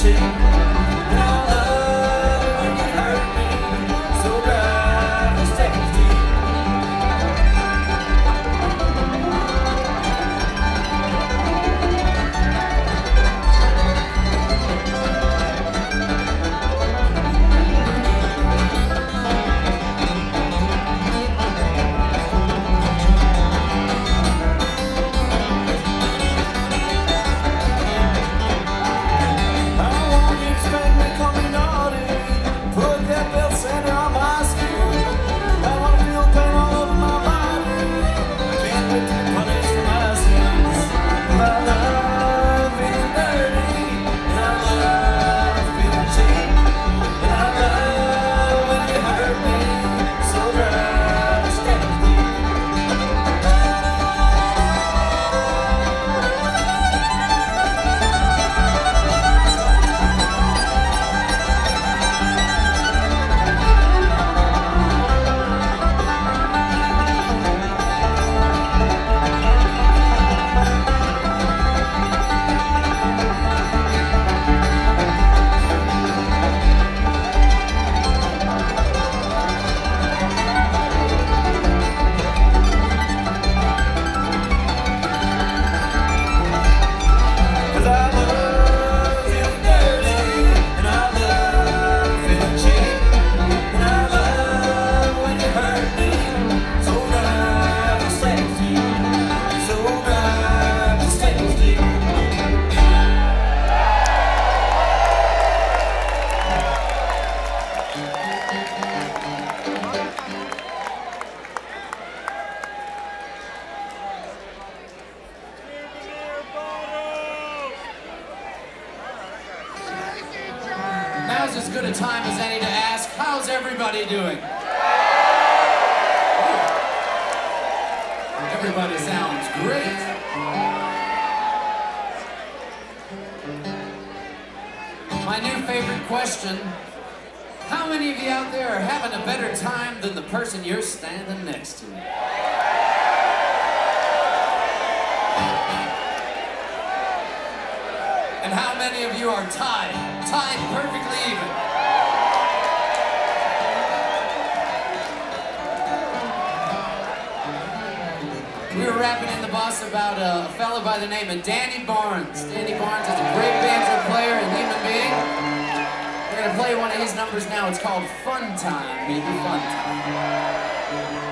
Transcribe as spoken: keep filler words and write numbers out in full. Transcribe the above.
Now's as good a time as any to ask, how's everybody doing? Everybody sounds great. My new favorite question, how many of you out there are having a better time than the person you're standing next to? And how many of you are tied, tied perfectly even? We were rapping in the bus about a fella by the name of Danny Barnes. Danny Barnes is a great banjo player and human being. We're gonna play one of his numbers now. It's called Fun Time, baby, Fun Time.